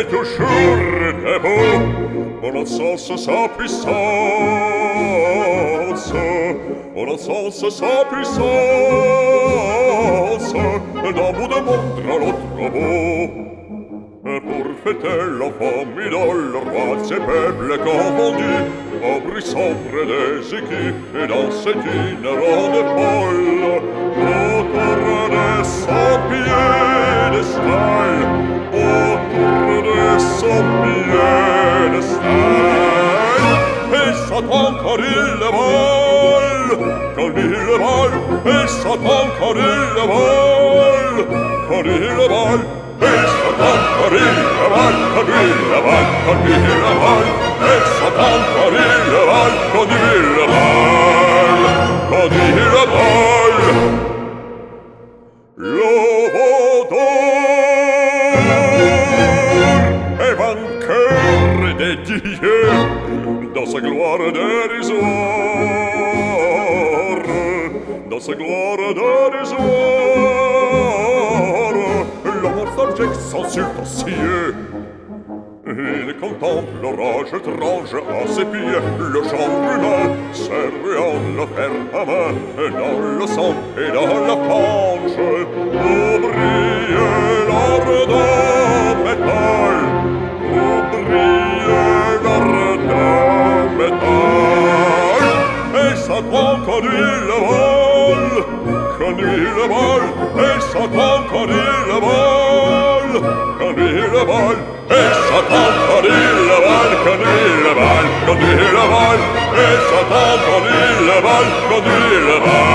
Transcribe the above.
toujours debout, on encense sa puissance, on encense sa puissance, d'un bout de monde à l'autre bout. Pour fêter l'enfant idole, le roi de ses peuples confondus, au bruit sombre des équipes et dans cette itinéraire folle, autour de son piédestal, autour de son piédestal, et Satan quand il le vole, et Satan quand il le vole, quand il le vole, et Satan quand il le vole, quand il le vole, quand il le vole, et Satan quand il le vole, quand il le vole, quand il le vole. Le vautour est vainqueur des dieux dans sa gloire dérisoire, dans sa gloire dérisoire. L'homme s'objecte sans substantieux. Il contemple l'orage étrange à ses pieds, le genre humain serré en le fer à main, dans le sang et dans la fange, où brille l'ardent métal, où brille l'ardent métal. Et Satan conduit le vol, conduit le vol, et Satan conduit le vol, conduit le vol, et Satan conduit le vol, conduit le vol, conduit le vol, et Satan conduit le vol, conduit le vol.